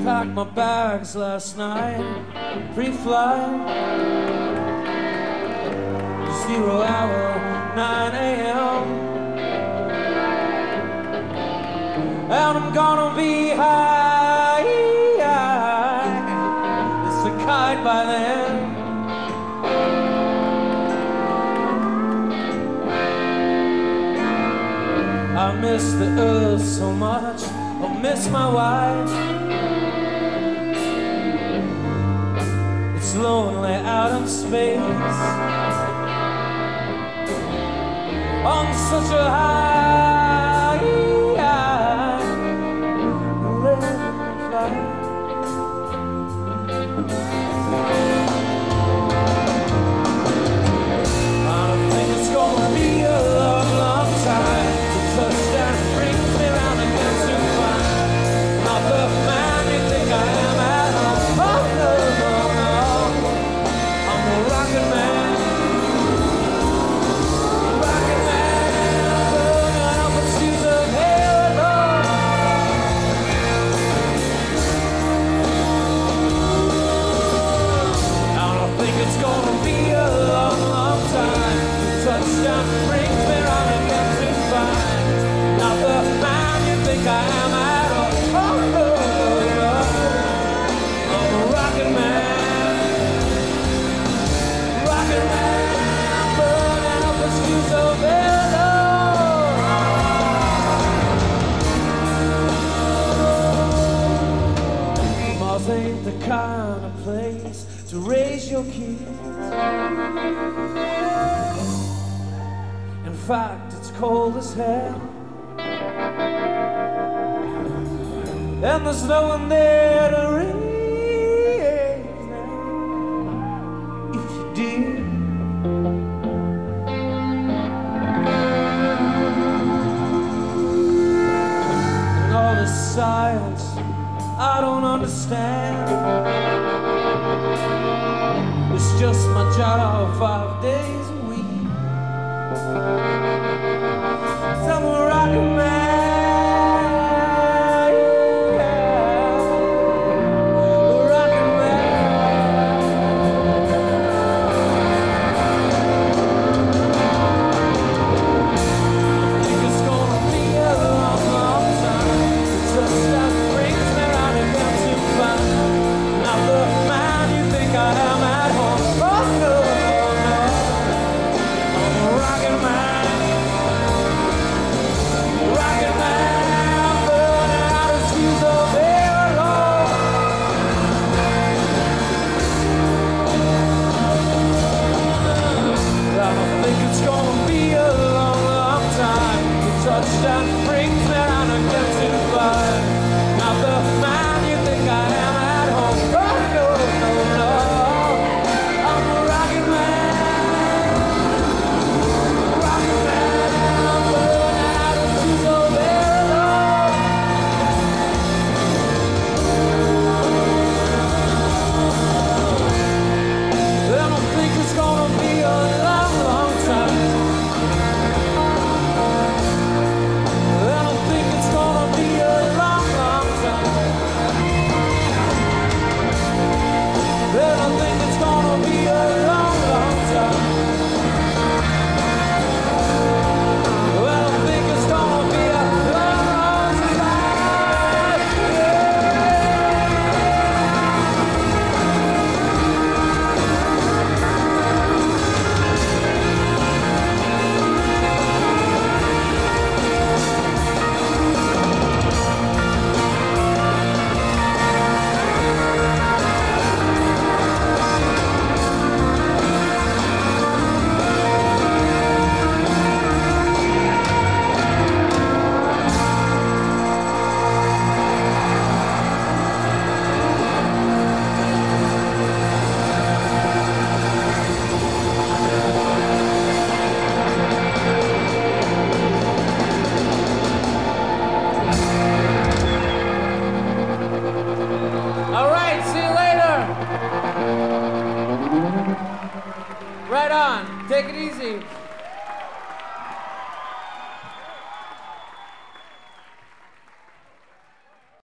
packed my bags last night, pre-flight, 0 hour, 9 a.m. And I'm gonna be high, it's a kite by then. I miss the earth so much, I miss my wife. It's lonely out in space, on such a high flight. I don't think it's gonna be a long, long time. The touchdown brings me round again to find not the man you think I am at all. Oh no, no, no, I'm a rocket man. Rocket man, burning up the streets of hell. I don't think it's gonna be a long, long time. The touchdown brings me round again to find not the man you think I am at all. Oh no, no, no, I'm a rocket man. Rocket man, burning up the streets of hell. Mars ain't the kind of place to raise your kids. In fact, it's cold as hell, and there's no one there to raise them if you did. And all this science I don't understand. It's just my job 5 days